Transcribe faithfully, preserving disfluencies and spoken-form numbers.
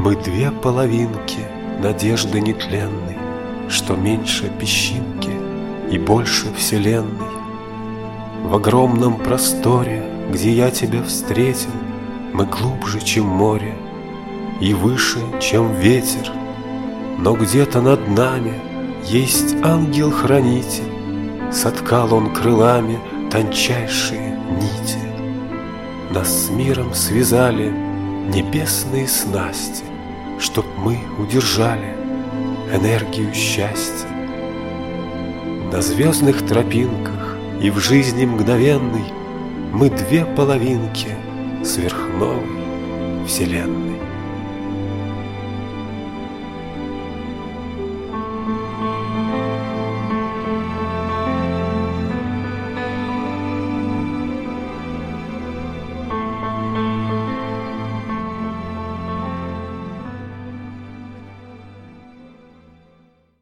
Мы две половинки надежды нетленной, что меньше песчинки и больше вселенной. В огромном просторе, где я тебя встретил, мы глубже, чем море, и выше, чем ветер. Но где-то над нами есть ангел-хранитель, соткал он крылами тончайшие нити. Нас с миром связали небесные снасти, чтоб мы удержали энергию счастья. На звездных тропинках и в жизни мгновенной мы две половинки сверхновой вселенной.